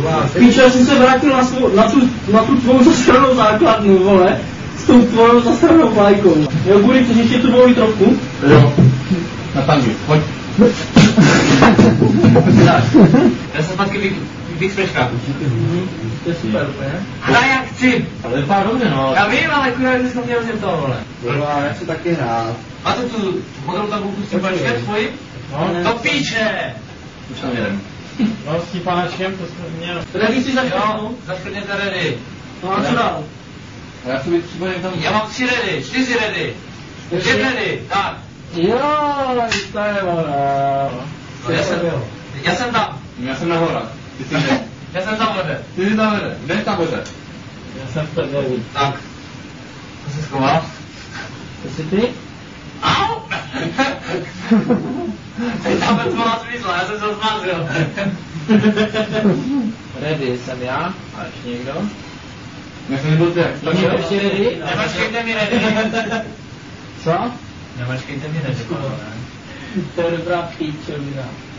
Píče, jsem se vrátil na tu tvou zasranou základnu, vole. S tou tvojou zasranou vlajkou. Jo, Guri, chceš ještě tu volí trochu? Jo. Na tangy, pojď. Já jsem zpátky bych sprečka. To je super, úplně. Hraj jak chci. Ale vypadá dobře, no. Já vím, ale kurva, že jsem měl rozjet toho, vole. Jo, já nechci taky hrát. Máte tu modrou tabulku s tím pačkem tvoji? No, To píče! už tam jedem. No, s tím panačkem, to jsme měli. Ready si Jo, začnou? zaškrtněte ready. No a co dál? A já chci být připojený tam. Já mám 3 ready, 4 ready. 5 ready, tak. Jo, to je vole. No, já jsem tam. Já jsem na horách. Ty jsi kde? Já jsem tam vede. Ty jsi tam vede. Kde je tam vede? Já jsem v prdeli. Tak. To se schoval. To jsi ty? Au! Teď tam tvá smysl, já jsem se zmázil. Ready jsem já. A ještě někdo? Já jsem nebyl ty. Někdo ještě ready? Nemačkejte mi ready. Co? Nemačkejte mi ready. To je dobrá píčovina.